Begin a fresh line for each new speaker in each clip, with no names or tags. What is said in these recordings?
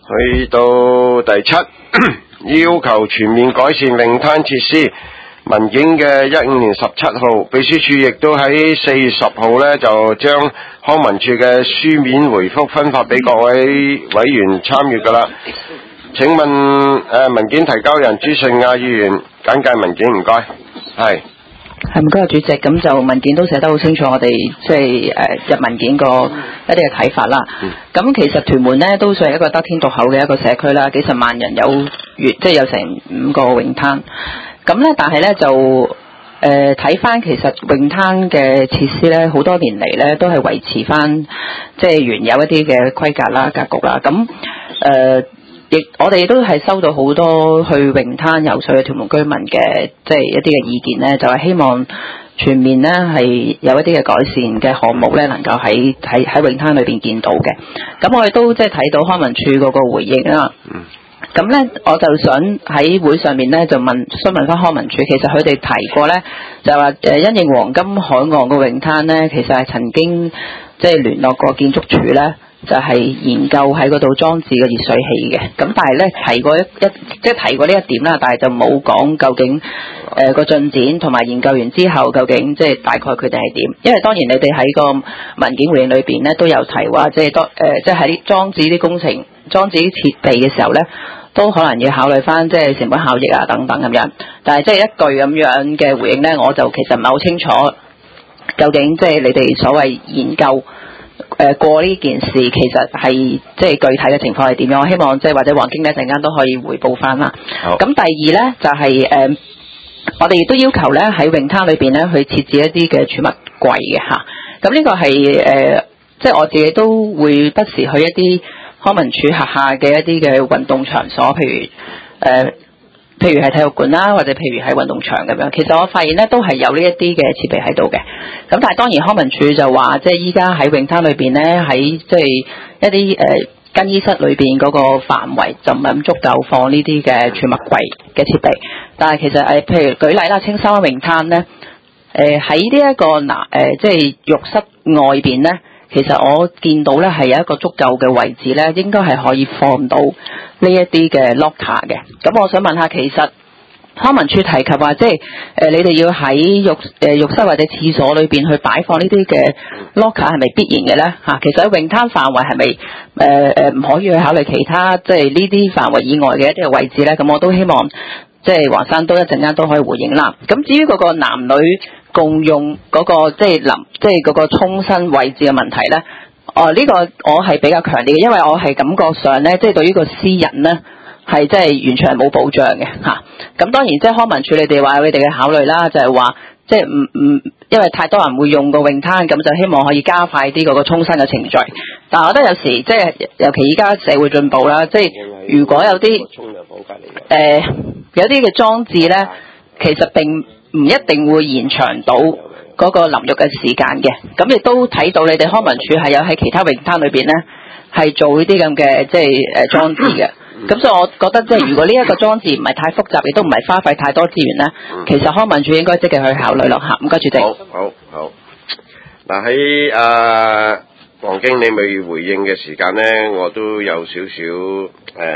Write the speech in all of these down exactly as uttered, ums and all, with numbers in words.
去到第七，要求全面改善泳灘設施。文件嘅一五年十七號，秘書處亦都喺四月十號呢，就將康文署嘅書面回覆分發俾各位委員參閱噶啦。請問誒、呃、文件提交人朱順亞議員簡介文件，唔該。係。
係唔該啊，主席。咁就文件都寫得好清楚，我哋即係誒入文件個一啲嘅睇法啦。咁、嗯、其實屯門呢都算係一個得天獨厚嘅一個社區啦，幾十萬人有月即係有成五個泳灘。咁咧，但係咧就誒睇翻其實泳灘嘅設施咧，好多年嚟咧都係維持翻即係原有一啲嘅規格啦、格局啦。咁誒亦我哋都係收到好多去泳灘游水嘅屯門居民嘅即係一啲嘅意見咧，就係、是、希望全面咧係有一啲嘅改善嘅項目咧，能夠喺喺喺泳灘裏邊見到嘅。咁我哋都即係睇到康文署嗰個回應啦。嗯。咁咧，我就想喺會上面咧就問詢問翻康文署，其實佢哋提過咧，就話誒因應黃金海岸個泳灘咧，其實係曾經即係聯絡過建築署咧，就係、是、研究喺嗰度裝置個熱水器嘅。咁但係咧提過一一即係提過呢一點啦，但係就冇講究竟誒個進展同埋研究完之後究竟即係大概佢哋係點？因為當然你哋喺個文件回應裏邊咧都有提話，即係當誒即係喺啲裝置啲工程、裝置啲設備嘅時候咧，都可能要考慮翻即係成本效益啊等等咁樣，但係即係一句咁樣嘅回應呢，我就其實唔係好清楚究竟即係你哋所謂研究誒、呃、過呢件事，其實係即係具體嘅情況係點樣？我希望即係或者黃經理一陣間都可以回報翻啦。咁第二呢，就係、是、誒、呃，我哋亦都要求呢喺泳灘裏邊呢去設置一啲嘅儲物櫃嘅嚇。咁呢個係誒、呃，即係我自己都會不時去一啲康文署轄下嘅一啲嘅運動場所，譬如誒、呃，譬如係體育館啦，或者譬如係運動場咁樣。其實我發現咧，都係有呢一啲嘅設備喺度嘅。咁但係當然康文署就話，即係依家喺泳灘裏邊咧，喺即係一啲誒、呃、更衣室裏邊嗰個範圍就唔係咁足夠放呢啲嘅儲物櫃嘅設備。但係其實誒、呃，譬如舉例啦，青山灣泳灘咧，誒喺呢一個嗱誒，即係浴室外邊咧。其實我見到咧係有一個足夠嘅位置咧，應該係可以放到呢一啲嘅 locker 嘅。咁我想問下，其實康文署提及話，即係誒、呃、你哋要喺浴誒、呃、浴室或者廁所裏邊去擺放呢啲嘅 locker 係咪必然嘅咧？嚇、啊，其實喺泳灘範圍係咪誒誒唔可以去考慮其他即係呢啲範圍以外嘅一啲嘅位置咧？咁我都希望即係黃生都一陣間都可以回應啦。咁至於嗰個男女共用嗰、那個即係淋即係嗰個沖身位置嘅問題咧，哦、呃、呢、這個我係比較強烈嘅，因為我係感覺上咧，即係對於個私隱咧係即係完全係冇保障嘅嚇。咁、啊、當然即係康文署你哋話有你哋嘅考慮啦，就係、是、話即係唔唔因為太多人會用個泳灘，咁就希望可以加快啲嗰個沖身嘅程序。但係我覺得有時即係尤其依家社會進步啦，即係如果有啲誒有啲嘅裝置咧，其實並唔一定會延長到嗰個淋浴嘅時間嘅，咁亦都睇到你哋康文署係有喺其他泳灘裏邊咧係做呢啲咁嘅即係誒裝置嘅，咁所以我覺得即係如果呢一個裝置唔係太複雜，亦都唔係花費太多資源咧，其實康文署應該積極去考慮咯嚇。唔該，主席。
好，好，好。嗱喺啊黃經理未回應嘅時間咧，我都有少少誒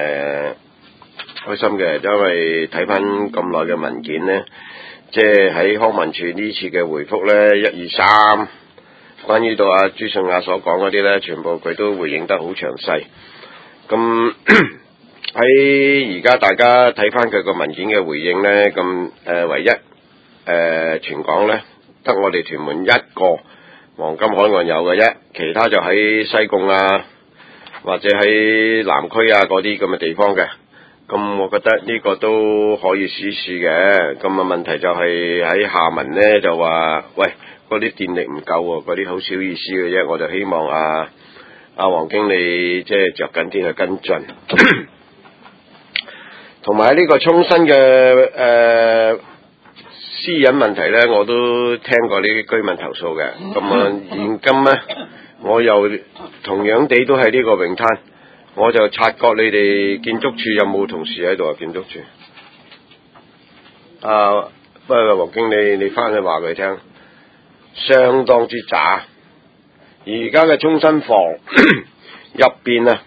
開心嘅，因為睇翻咁耐嘅文件咧。即係喺康文署呢次嘅回覆呢，一二三，關於到阿朱順亞所講嗰啲呢，全部佢都回應得好詳細。咁喺而家大家睇翻佢個文件嘅回應呢，咁誒、呃、唯一誒、呃、全港呢，得我哋屯門一個黃金海岸有嘅啫，其他就喺西貢啊，或者喺南區啊嗰啲咁嘅地方嘅。咁我覺得呢個都可以試試嘅，咁啊問題就係喺下文呢，就話，喂嗰啲電力唔夠喎，嗰啲好少意思嘅啫，我就希望啊阿黃經理即係着緊啲去跟進，同埋呢個沖身嘅誒、呃、私隱問題呢，我都聽過呢啲居民投訴嘅，咁啊現今呢，我又同樣地都係呢個泳灘。我就察覺你哋建築處有冇同事喺度啊？建築處啊，不過黃經理你翻去話佢聽，相當之渣。而家嘅沖身房入邊啊，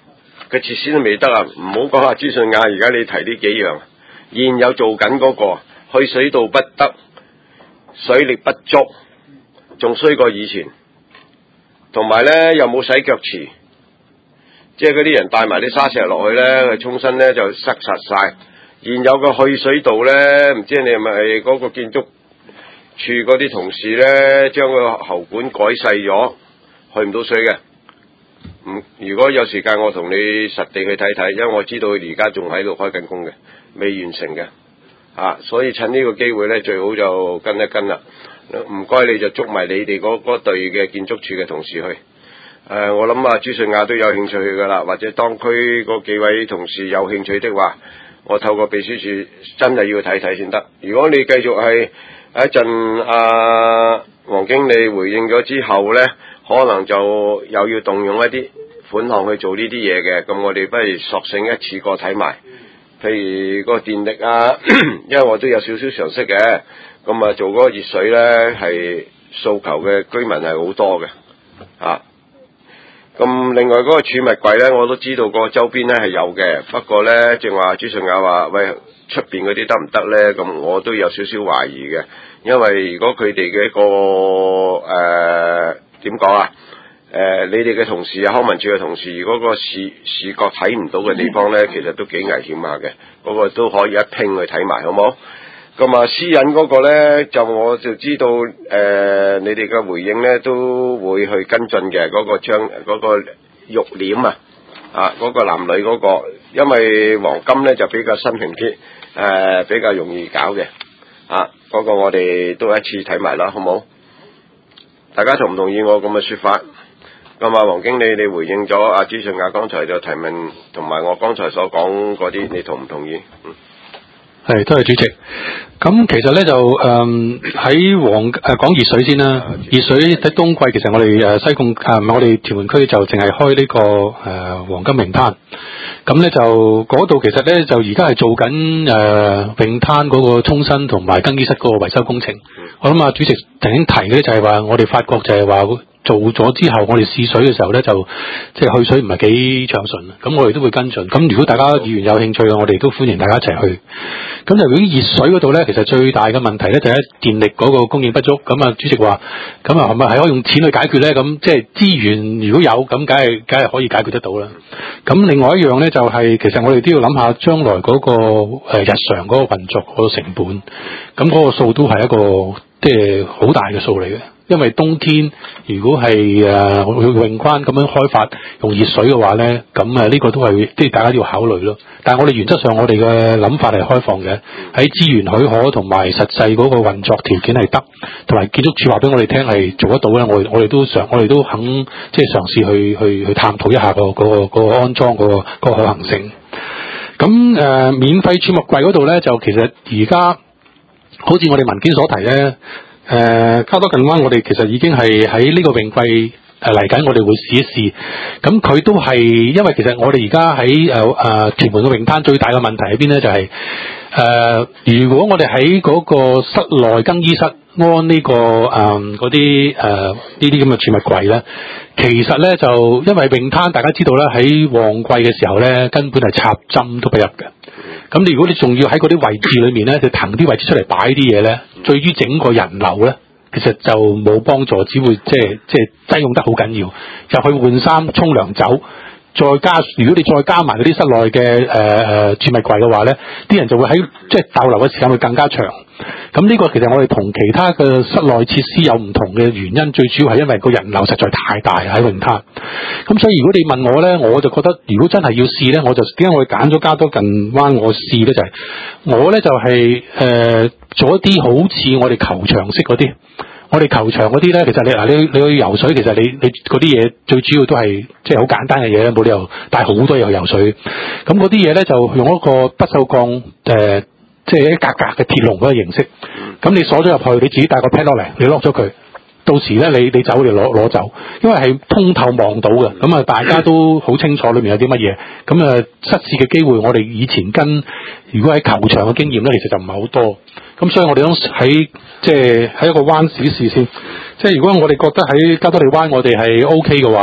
嘅設施都未得啊！唔好講下資訊亞，而家你提呢幾樣，現有做緊嗰、嗰個去水道不得，水力不足，仲衰過以前。同埋咧又冇洗腳池，即係嗰啲人帶埋啲沙石落去咧，去沖身咧就塞實晒。現有嘅去水道咧，唔知你係咪嗰個建築處嗰啲同事咧，將個喉管改細咗，去唔到水嘅。唔，如果有時間我同你實地去睇睇，因為我知道佢而家仲喺度開緊工嘅，未完成嘅。啊，所以趁呢個機會咧，最好就跟一跟啦。唔該，你就捉埋你哋嗰嗰隊嘅建築處嘅同事去。誒、呃，我諗啊，朱順亞都有興趣去噶啦，或者當區嗰幾位同事有興趣的話，我透過秘書處真係要睇睇先得。如果你繼續係一陣阿黃經理回應咗之後呢，可能就又要動用一啲款項去做呢啲嘢嘅，咁我哋不如索性一次過睇埋。譬如個電力啊，因為我都有少少常識嘅。咁啊，做嗰個熱水呢，係訴求嘅居民係好多嘅，啊，咁另外嗰個儲物櫃呢，我都知道個周邊呢係有嘅，不過呢，正話朱順雅話，喂，出邊嗰啲得唔得呢？咁我都有少少懷疑嘅，因為如果佢哋嘅一個誒點講啊，誒、呃、你哋嘅同事啊，康文署嘅同事，如果個視視覺睇唔到嘅地方呢，其實都幾危險下嘅，嗰、嗰個都可以一拼去睇埋，好冇？咁啊，私隱嗰個呢，就我就知道，誒、呃，你哋嘅回應呢都會去跟進嘅，嗰、嗰個將嗰、嗰個浴簾啊，啊，嗰、嗰個男女嗰、嗰個，因為黃金呢就比較新型啲，誒、呃，比較容易搞嘅，啊，嗰、嗰個我哋都一次睇埋啦，好冇？大家同唔同意我咁嘅說法？咁啊，黃經理，你回應咗阿朱順亞剛才就提問，同埋我剛才所講嗰啲，你同唔同意？嗯。
係，多謝主席。咁其實咧就誒喺黃誒講熱水先啦。熱水喺冬季，其實我哋誒西貢誒唔係我哋屯門區就淨係開呢、這個誒、呃、黃金泳灘。咁咧就嗰度其實咧就而家係做緊誒、呃、泳灘嗰個沖身同埋更衣室嗰個維修工程。嗯、我諗啊，主席曾經提嘅咧就係話，我哋發覺就係話。做咗之後，我哋試水嘅時候咧，就即係去水唔係幾暢順，咁我哋都會跟進。咁如果大家議員有興趣嘅，我哋都歡迎大家一齊去。咁就如果熱水嗰度咧，其實最大嘅問題咧就係電力嗰個供應不足。咁啊，主席話，咁啊係咪係可以用錢去解決咧？咁即係資源如果有，咁梗係梗係可以解決得到啦。咁另外一樣咧就係、是，其實我哋都要諗下將來嗰個誒日常嗰個運作嗰個成本。咁嗰個數都係一個即係好大嘅數嚟嘅。因為冬天如果係誒泳灘咁樣開發用熱水嘅話咧，咁誒呢個都係即係大家要考慮咯。但係我哋原則上我哋嘅諗法係開放嘅，喺資源許可同埋實際嗰個運作條件係得，同埋建築署話俾我哋聽係做得到咧，我哋我哋都想我哋都肯即係嘗試去去去探討一下、嗰個、嗰個、嗰個安裝嗰、嗰個、嗰個可行性。咁誒、呃、免費儲物櫃嗰度咧，就其實而家好似我哋文件所提咧。誒、呃，加多近灣，我哋其實已經係喺呢個泳季誒嚟緊，我哋會試一試。咁佢都係因為其實我哋而家喺誒誒屯門嘅泳灘最大嘅問題喺邊咧？就係、是、誒、呃，如果我哋喺嗰個室內更衣室安呢、這個誒嗰啲誒呢啲咁嘅儲物櫃咧，其實咧就因為泳灘大家知道咧，喺旺季嘅時候咧，根本係插針都不入嘅。咁你如果你仲要喺嗰啲位置裏面咧，就騰啲位置出嚟擺啲嘢咧，對於整個人流咧，其實就冇幫助，只會即係即係擠擁得好緊要。入去換衫、沖涼走，再加如果你再加埋嗰啲室內嘅誒誒儲物櫃嘅話咧，啲人就會喺即係逗留嘅時間會更加長。咁呢個其實我哋同其他嘅室內設施有唔同嘅原因，最主要係因為個人流實在太大喺泳灘。咁所以如果你問我咧，我就覺得如果真係要試咧，我就點解我會揀咗加多近灣我試咧？就係、是、我咧就係、是、誒、呃、做一啲好似我哋球場式嗰啲。我哋球場嗰啲咧，其實你嗱你你去游水，其實你你嗰啲嘢最主要都係即係好簡單嘅嘢，冇理由帶好多嘢去游水。咁嗰啲嘢咧就用一個不鏽鋼誒，即係一格格嘅鐵籠嗰個形式。咁你鎖咗入去，你自己帶個 pad 落嚟，你 lock 咗佢。到時咧，你你走你攞攞走，因為係通透望到嘅，咁啊大家都好清楚裏面有啲乜嘢，咁啊失事嘅機會，我哋以前跟如果喺球場嘅經驗咧，其實就唔係好多，咁所以我哋都喺即係喺一個灣試試先，即係如果我哋覺得喺加多利灣我哋係 O K 嘅話咧，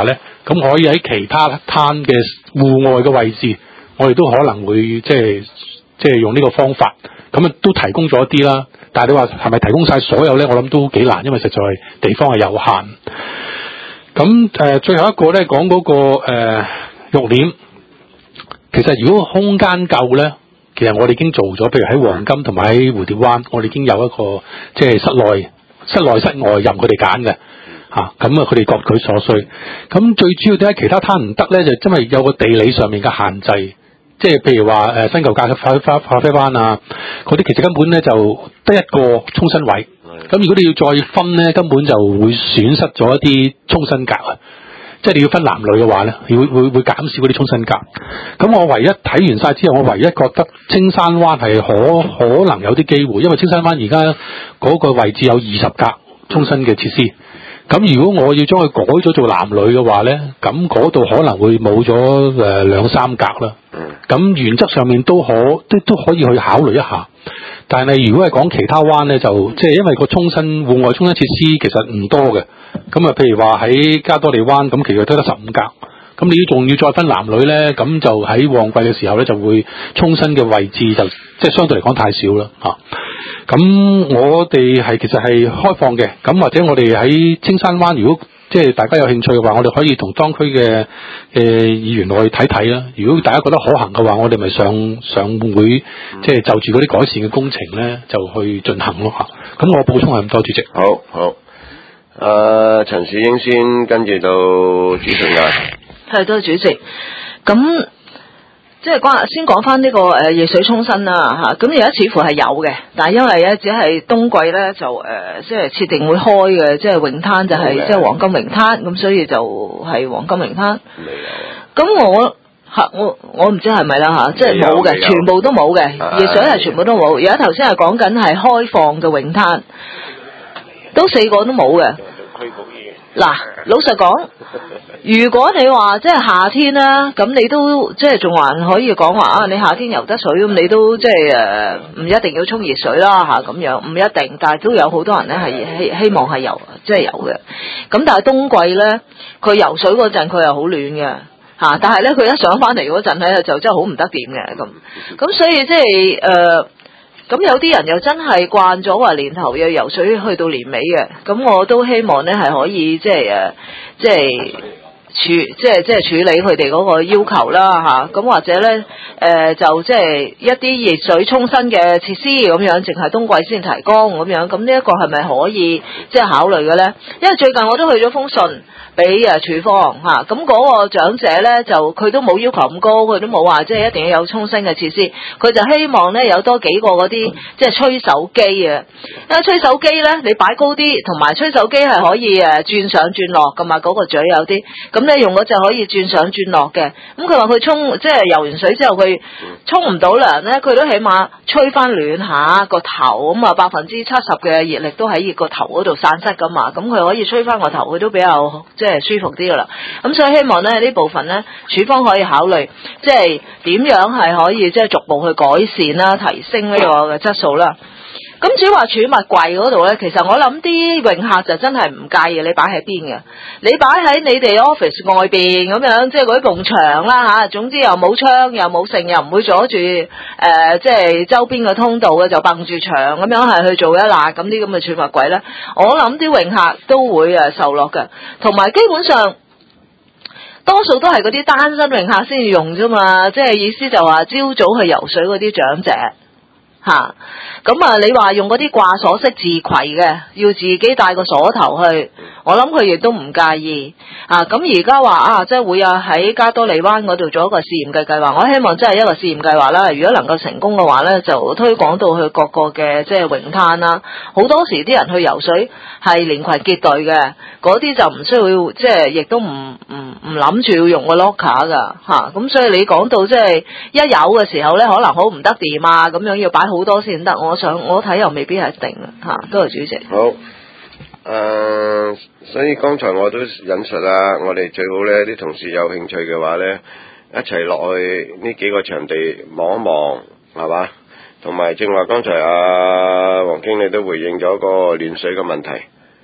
咁可以喺其他灘嘅戶外嘅位置，我哋都可能會即係即係用呢個方法，咁啊都提供咗一啲啦。但係你話係咪提供晒所有咧？我諗都幾難，因為實在係地方係有限。咁誒、呃，最後一個咧講嗰個誒浴簾，其實如果空間夠咧，其實我哋已經做咗，譬如喺黃金同埋喺蝴蝶灣，我哋已經有一個即係室內、室內室外任佢哋揀嘅嚇，咁啊佢哋各取所需。咁最主要點解其他灘唔得咧？就因為有個地理上面嘅限制。即係譬如話誒新舊咖啡咖咖啡灣啊，嗰啲其實根本咧就得一個沖身位，咁如果你要再分咧，根本就會損失咗一啲沖身格啊！即係你要分男女嘅話咧，會會會減少嗰啲沖身格。咁我唯一睇完晒之後，我唯一覺得青山灣係可可能有啲機會，因為青山灣而家嗰個位置有二十格沖身嘅設施。咁如果我要將佢改咗做男女嘅話咧，咁嗰度可能會冇咗誒兩三格啦。咁原則上面都可都都可以去考慮一下。但係如果係講其他灣咧，就即係因為個沖身戶外沖身設施其實唔多嘅。咁啊，譬如話喺加多利灣，咁其實都得十五格。咁你要仲要再分男女咧，咁就喺旺季嘅時候咧，就會沖身嘅位置就即係相對嚟講太少啦嚇。咁我哋係其實係開放嘅，咁或者我哋喺青山灣，如果即係大家有興趣嘅話，我哋可以同當區嘅誒議員落去睇睇啦。如果大家覺得可行嘅話，我哋咪上上會即係就住嗰啲改善嘅工程咧，就去進行咯嚇。咁我補充係咁多，主席。
好好，誒陳士英先，跟住到主席啊。
係，多謝主席。咁即係講先講翻呢個誒夜水沖身啦嚇，咁而家似乎係有嘅，但係因為咧只係冬季咧就誒即係設定會開嘅，即係泳灘就係即係黃金泳灘，咁所以就係黃金泳灘。未有。咁我嚇我我唔知係咪啦嚇，即係冇嘅，全部都冇嘅，夜水係全部都冇。而家頭先係講緊係開放嘅泳灘，都四個都冇嘅。嗱，老實講。如果你話即係夏天啦，咁你都即係仲還可以講話啊！你夏天游得水咁，你都即係誒唔一定要沖熱水啦嚇咁樣，唔一定，但係都有好多人咧係希希望係游即係游嘅。咁但係冬季咧，佢游水嗰陣佢又好暖嘅嚇，但係咧佢一上翻嚟嗰陣咧就真係好唔得掂嘅咁。咁所以即係誒，咁、呃、有啲人又真係慣咗話年頭要游水去到年尾嘅，咁我都希望咧係可以即係誒即係。處即係即係處理佢哋嗰個要求啦嚇，咁、啊、或者咧誒、呃、就即係一啲熱水沖身嘅設施咁樣，淨係冬季先提供咁樣，咁呢一個係咪可以即係考慮嘅咧？因為最近我都去咗封信俾誒處方嚇，咁、啊、嗰個長者咧就佢都冇要求咁高，佢都冇話即係一定要有沖身嘅設施，佢就希望咧有多幾個嗰啲即係吹手機啊，因為吹手機咧你擺高啲，同埋吹手機係可以誒轉上轉落噶嘛，嗰、那個嘴有啲咁。你用嗰隻可以轉上轉落嘅，咁佢話佢沖即係游完水之後佢沖唔到涼咧，佢都起碼吹翻暖下個頭，咁啊百分之七十嘅熱力都喺個頭嗰度散失噶嘛，咁佢可以吹翻個頭，佢都比較即係舒服啲噶啦。咁所以希望咧呢部分咧，處方可以考慮，即係點樣係可以即係逐步去改善啦，提升呢個嘅質素啦。咁至於話儲物櫃嗰度咧，其實我諗啲泳客就真係唔介意你擺喺邊嘅，你擺喺你哋 office 外邊咁樣，即係嗰啲埲牆啦嚇，總之又冇窗又冇剩，又唔會阻住誒、呃，即係周邊嘅通道嘅，就掹住牆咁樣係去做一罅咁啲咁嘅儲物櫃咧，我諗啲泳客都會誒受落嘅，同埋基本上多數都係嗰啲單身泳客先要用啫嘛，即係意思就話朝早去游水嗰啲長者。吓，咁啊！你話用嗰啲掛鎖式自攜嘅，要自己帶個鎖頭去，我諗佢亦都唔介意啊！咁而家話啊，即係會啊喺加多利灣嗰度做一個試驗嘅計劃，我希望真係一個試驗計劃啦。如果能夠成功嘅話咧，就推廣到去各個嘅即係泳灘啦。好多時啲人去游水係連群結隊嘅，嗰啲就唔需要即係，亦都唔唔唔諗住要用個 locker 噶吓。咁、啊、所以你講到即係一有嘅時候咧，可能好唔得掂啊，咁樣要擺好多先得，我想我睇又未必係一定吓，多謝主席。
好，誒、呃，所以剛才我都引述啦，我哋最好咧，啲同事有興趣嘅話咧，一齊落去呢幾個場地望一望，係嘛？同埋正話剛才阿黃經理都回應咗個暖水嘅問題，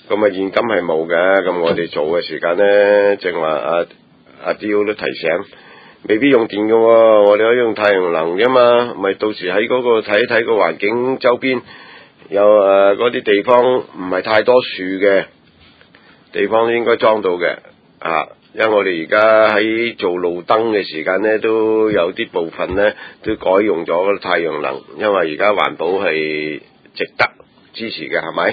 咁啊現金係冇嘅，咁我哋做嘅時間咧，正話阿阿刁都提醒，未必用電嘅喎，我哋可以用太陽能啫嘛，咪到時喺嗰個睇一睇個環境周邊有誒嗰啲地方唔係太多樹嘅地方都應該裝到嘅啊，因為我哋而家喺做路燈嘅時間咧，都有啲部分咧都改用咗太陽能，因為而家環保係值得支持嘅，係咪？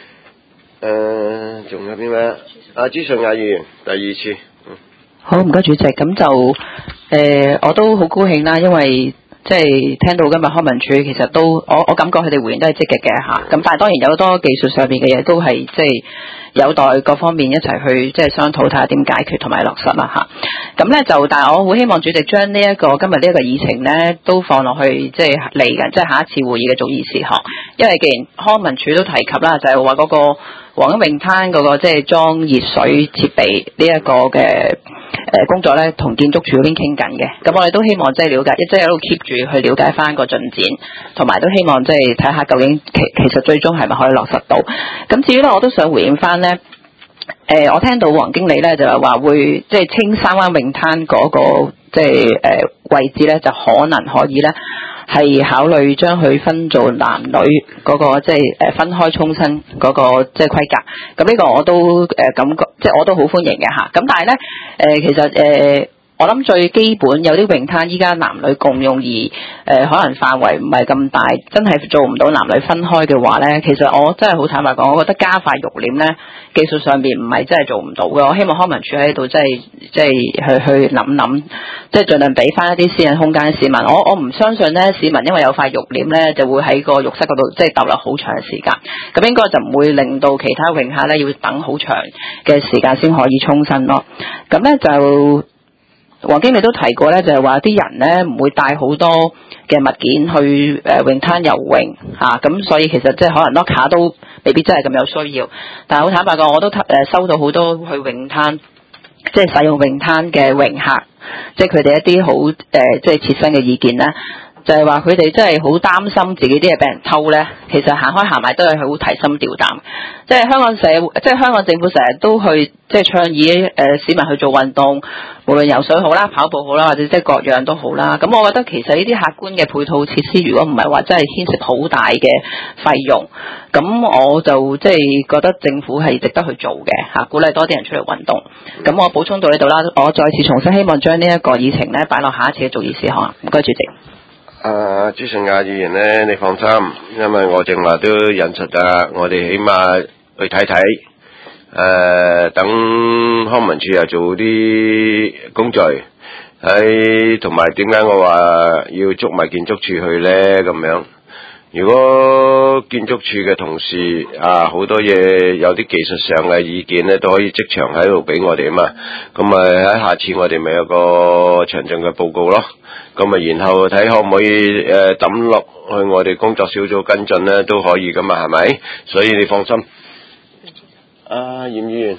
誒，仲有邊咩？阿朱順亞議員第二次。嗯、
好，唔該主席。咁就誒、呃，我都好高興啦，因為即係聽到今日康文署其實都，我我感覺佢哋回應都係積極嘅嚇。咁、啊、但係當然有好多技術上面嘅嘢都係即係有待各方面一齊去即係商討睇下點解決同埋落實啦嚇。咁、啊、咧就，但係我好希望主席將呢一個今日呢一個議程咧都放落去即係嚟緊即係下一次會議嘅逐議事項，因為既然康文署都提及啦，就係話嗰個黃金泳灘嗰個即係裝熱水設備呢一個嘅誒工作咧，同建築署嗰邊傾緊嘅。咁我哋都希望即係了解，即係一路 keep 住去了解翻個進展，同埋都希望即係睇下究竟其其實最終係咪可以落實到。咁至於咧，我都想回應翻咧，誒、呃、我聽到黃經理咧就係話會即係青山灣泳灘嗰個即係誒位置咧，就可能可以咧。係考慮將佢分做男女嗰、那個即係誒分開沖身嗰個即係規格，咁呢個我都誒、呃、感覺即係我都好歡迎嘅嚇。咁但係咧誒其實誒、呃、我諗最基本有啲泳灘依家男女共用而誒、呃、可能範圍唔係咁大，真係做唔到男女分開嘅話咧，其實我真係好坦白講，我覺得加快育鏈咧技術上邊唔係真係做唔到嘅。我希望康文署喺度即係即係去去諗諗。即係盡量俾翻一啲私人空間市民，我我唔相信咧市民因為有塊浴簾咧就會喺個浴室嗰度即係逗留好長嘅時間，咁應該就唔會令到其他泳客咧要等好長嘅時間先可以沖身咯。咁咧就黃經理都提過咧，就係話啲人咧唔會帶好多嘅物件去誒、呃、泳灘游泳嚇，咁、啊、所以其實即係可能 lock 卡都未必真係咁有需要。但係好坦白講，我都誒、呃、收到好多去泳灘即係使用泳灘嘅泳客。即係佢哋一啲好誒，即係切身嘅意見咧，就係話佢哋真係好擔心自己啲嘢俾人偷咧。其實行開行埋都係好提心吊膽。即係香港社會，即係香港政府成日都去即係倡議誒、呃、市民去做運動，無論游水好啦、跑步好啦，或者即係各樣都好啦。咁我覺得其實呢啲客觀嘅配套設施，如果唔係話真係牽涉好大嘅費用，咁我就即係覺得政府係值得去做嘅嚇，鼓勵多啲人出嚟運動。咁我補充到呢度啦，我再次重新希望將呢一個議程咧擺落下一次嘅逐議事項。唔該，主席。
啊，朱順亞議員咧，你放心，因為我正話都引述啊，我哋起碼去睇睇，誒、呃，等康文署又做啲工序，喺同埋點解我話要捉埋建築署去咧咁樣？如果建築署嘅同事啊，好多嘢有啲技術上嘅意見咧，都可以即場喺度俾我哋啊嘛。咁咪喺下次我哋咪有個詳盡嘅報告咯。咁咪然後睇可唔可以誒抌落去我哋工作小組跟進咧，都可以噶嘛，係咪？所以你放心。啊，嚴議員，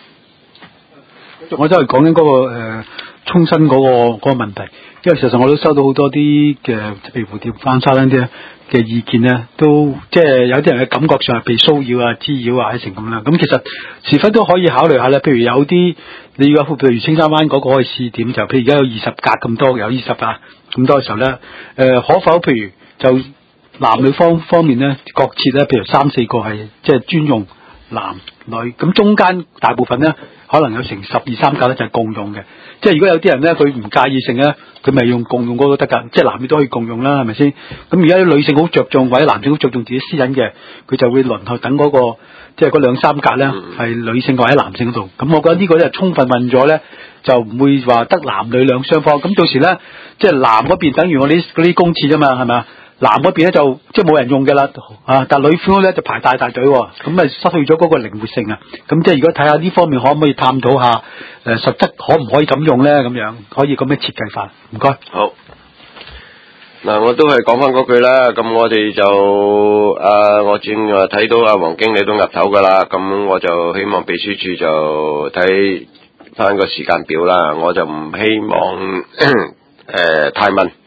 我真係講緊嗰個誒沖身嗰個嗰個問題，因為事實上我都收到好多啲嘅，譬如蝴蝶翻沙嗰啲嘅意見咧，都即係有啲人嘅感覺上係被騷擾啊、滋擾啊，成咁啦。咁其實是否都可以考慮下咧？譬如有啲你而家譬如青山灣嗰個可以試點，就譬如而家有二十格咁多，有二十格咁多嘅時候咧，誒、呃、可否譬如就男女方方面咧各設咧，譬如三四個係即係專用男女，咁中間大部分咧可能有成十二三格咧就係共用嘅。即係如果有啲人咧佢唔介意性咧，佢咪用共用嗰個得㗎，即係男女都可以共用啦，係咪先？咁而家啲女性好着重或者男性好着重自己私隱嘅，佢就會輪候等嗰、那個即係嗰兩三格咧係女性或者男性嗰度。咁我覺得呢個咧充分問咗咧，就唔會話得男女兩雙方。咁到時咧即係男嗰邊等於我哋嗰啲公廁啫嘛，係咪啊？男嗰邊咧就即係冇人用嘅啦，啊！但係女方咧就排大大隊，咁咪失去咗嗰個靈活性啊！咁即係如果睇下呢方面可唔可以探討下，誒、呃、實質可唔可以咁用咧？咁樣可以咁樣設計法？唔該。
好。嗱，我都係講翻嗰句啦。咁我哋就誒、呃，我正話睇到阿黃經理都岌頭噶啦。咁我就希望秘書處就睇翻個時間表啦。我就唔希望誒、呃、太問。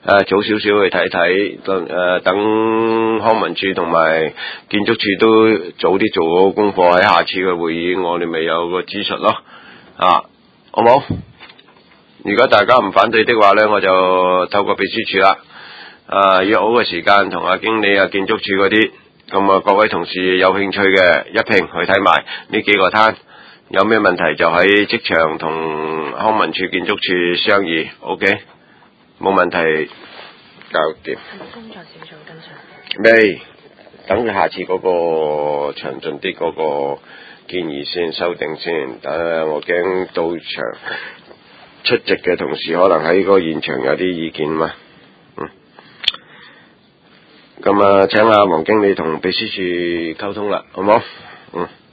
誒早少少去睇睇，等誒等康文署同埋建築署都早啲做好功課，喺下次嘅會議我哋咪有個諮詢咯，啊，好冇？如果大家唔反對的話呢，我就透過秘書處啦，啊約好嘅時間同阿經理啊、建築署嗰啲，咁啊各位同事有興趣嘅一併去睇埋呢幾個攤，有咩問題就喺職場同康文署、建築署商議 ，OK， 冇問題，搞掂。
工作小組跟上。
未，等佢下次嗰個詳盡啲嗰個建議先修訂先，等我驚到場出席嘅同事可能喺個現場有啲意見嘛，嗯，咁啊請阿黃經理同秘書處溝通啦，好冇？嗯。